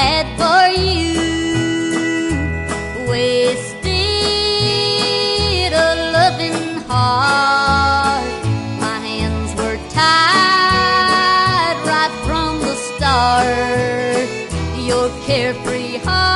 had for you. Wasted a loving heart. My hands were tied right from the start. Your carefree heart